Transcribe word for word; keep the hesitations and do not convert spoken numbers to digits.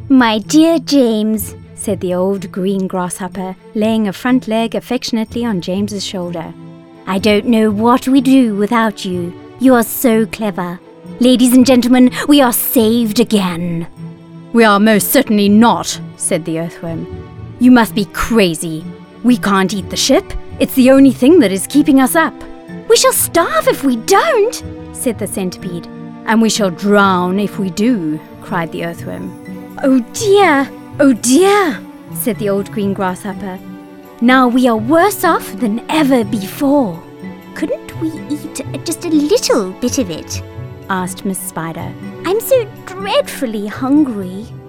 My dear James, said the old green grasshopper, laying a front leg affectionately on James's shoulder. I don't know what we'd do without you. You are so clever. Ladies and gentlemen, we are saved again. We are most certainly not, said the earthworm. You must be crazy. We can't eat the ship. It's the only thing that is keeping us up. We shall starve if we don't, said the centipede. And we shall drown if we do, cried the earthworm. Oh dear, oh dear, said the old green grasshopper. Now we are worse off than ever before. Couldn't we eat just a little bit of it? Asked Miss Spider. I'm so dreadfully hungry.